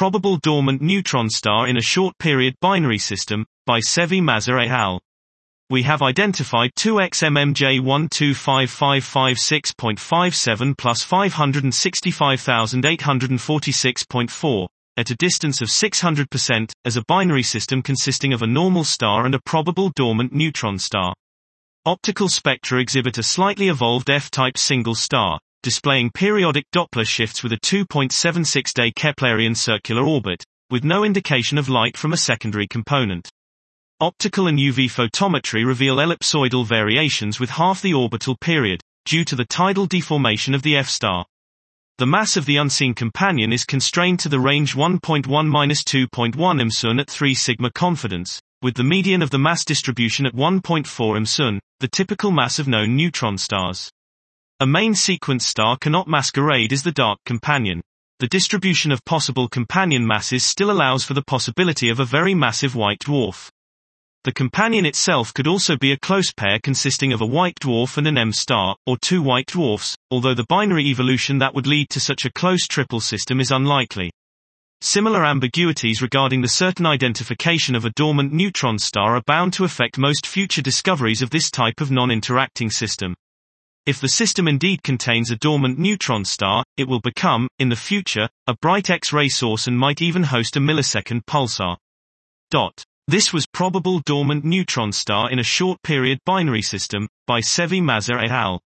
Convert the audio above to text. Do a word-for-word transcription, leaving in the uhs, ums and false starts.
probable dormant neutron star in a short period binary system, by Sevi Mazza et al. We have identified two X M M J one two five five five six point five seven plus five hundred sixty-five thousand eight hundred forty-six point four, at a distance of six hundred percent, as a binary system consisting of a normal star and a probable dormant neutron star. Optical spectra exhibit a slightly evolved F-type single star, displaying periodic Doppler shifts with a two point seven six day Keplerian circular orbit, with no indication of light from a secondary component. Optical and U V photometry reveal ellipsoidal variations with half the orbital period, due to the tidal deformation of the F-star. The mass of the unseen companion is constrained to the range one point one to two point one mSun at three sigma confidence, with the median of the mass distribution at one point four mSun, the typical mass of known neutron stars. A main sequence star cannot masquerade as the dark companion. The distribution of possible companion masses still allows for the possibility of a very massive white dwarf. The companion itself could also be a close pair consisting of a white dwarf and an M star, or two white dwarfs, although the binary evolution that would lead to such a close triple system is unlikely. Similar ambiguities regarding the certain identification of a dormant neutron star are bound to affect most future discoveries of this type of non-interacting system. If the system indeed contains a dormant neutron star, it will become, in the future, a bright X-ray source and might even host a millisecond pulsar. Dot. This was Probable Dormant Neutron Star in a Short Period Binary System, by Sevi Mazza et al.